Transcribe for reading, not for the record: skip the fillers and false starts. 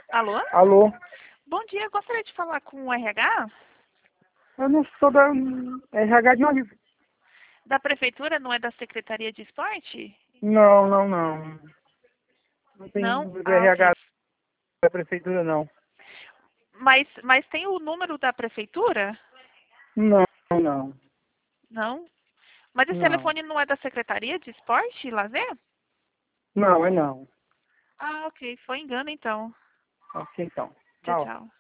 Alô? Alô? Bom dia, eu gostaria de falar com o RH Eu não sou da RH de onde? da prefeitura, não é da Secretaria de Esporte? Não, não, não. Não tem Não? do Ah, ok. RH da prefeitura, não. Mas tem o número da prefeitura? Não, não, Não? Mas esse não. telefone não é da Secretaria de Esporte e Lazer? Não, é não. Ah, ok. Foi engano então. Ok, então. Tchau, Tchau. tchau.